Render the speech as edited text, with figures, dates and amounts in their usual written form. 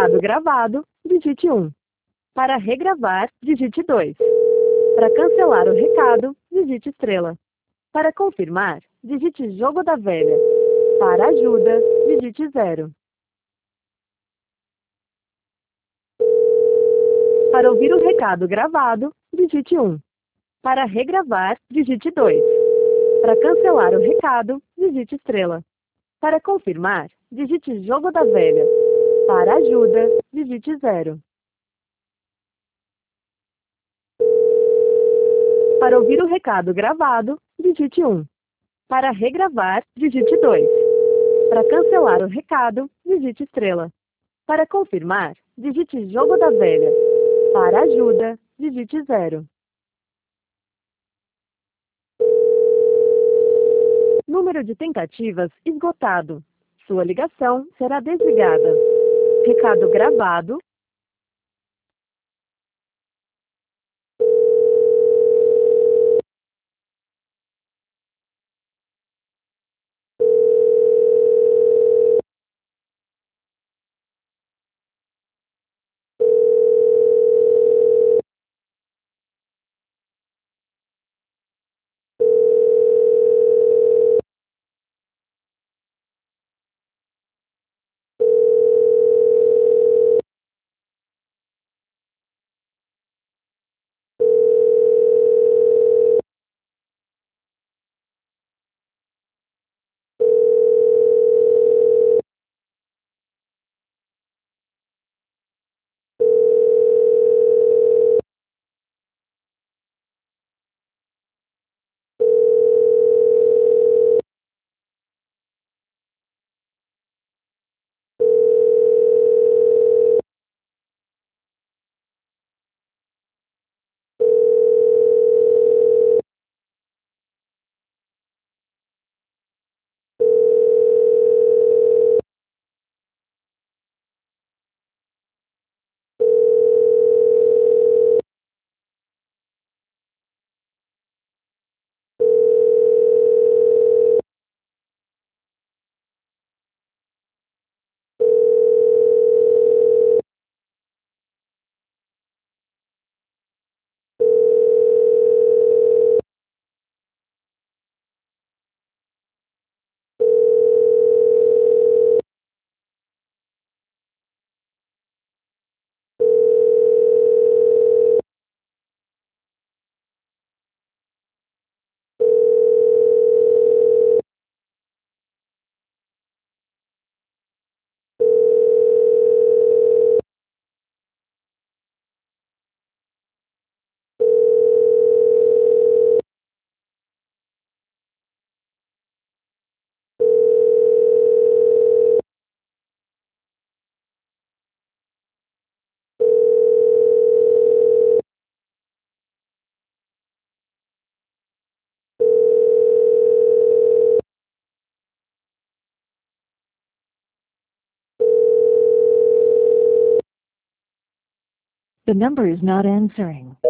recado gravado, digite 1. Para regravar, digite 2. Para cancelar o recado, digite estrela. Para confirmar, digite jogo da velha. Para ajuda, digite 0. Para ouvir o recado gravado, digite 1. Para regravar, digite 2. Para cancelar o recado, digite estrela. Para confirmar, digite jogo da velha. Para ajuda, digite 0. Para ouvir o recado gravado, digite 1. Para regravar, digite 2. Para cancelar o recado, digite estrela. Para confirmar, digite jogo da velha. Para ajuda, digite 0. Número de tentativas esgotado. Sua ligação será desligada. Recado gravado. The number is not answering.